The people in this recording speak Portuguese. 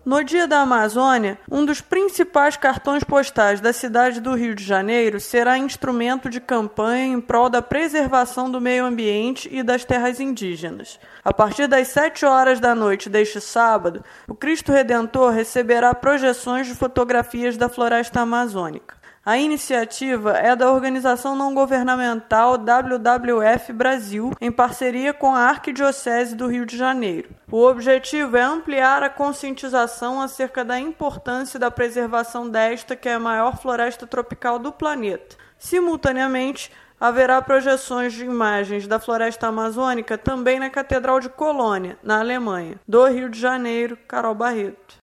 No Dia da Amazônia, um dos principais cartões postais da cidade do Rio de Janeiro será instrumento de campanha em prol da preservação do meio ambiente e das terras indígenas. A partir das 7 horas da noite deste sábado, o Cristo Redentor receberá projeções de fotografias da floresta amazônica. A iniciativa é da organização não governamental WWF Brasil, em parceria com a Arquidiocese do Rio de Janeiro. O objetivo é ampliar a conscientização acerca da importância da preservação desta, que é a maior floresta tropical do planeta. Simultaneamente, haverá projeções de imagens da floresta amazônica também na Catedral de Colônia, na Alemanha. Do Rio de Janeiro, Carol Barreto.